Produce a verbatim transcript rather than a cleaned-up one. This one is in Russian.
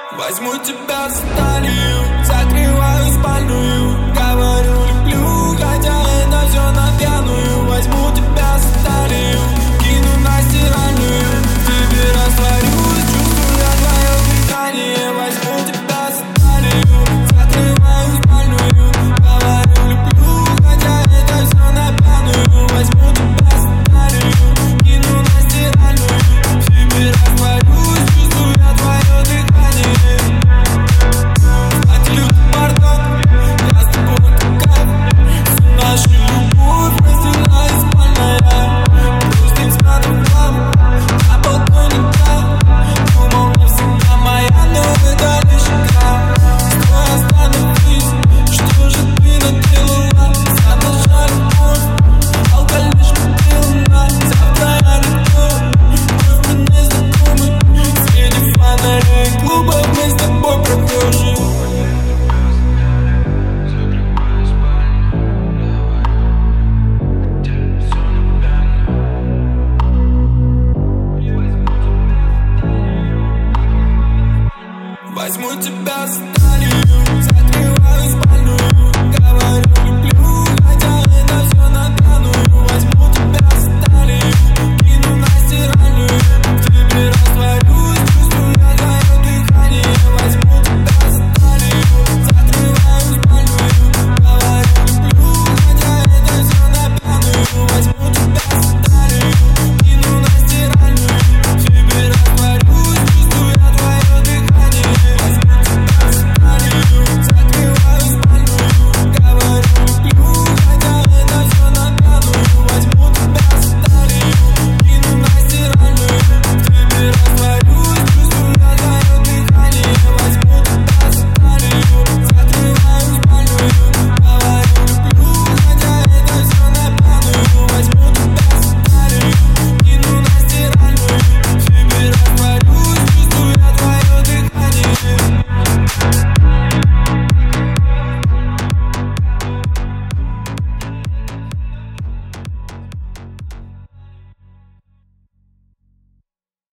Возьму тебя за талию, закрываю спальную, говорю люблю, хотя это все на пьяную. Возьму тебя за талию, кину на стиральную, тебе растворюсь, чувствуя твое дыхание. Возьму тебя за талию, закрываю спальную, говорю люблю, хотя это все на пьяную. Возьму тебя за талию, кину на стиральную, тебе растворюсь, чувствуя твое дыхание. Возьму тебя за талию.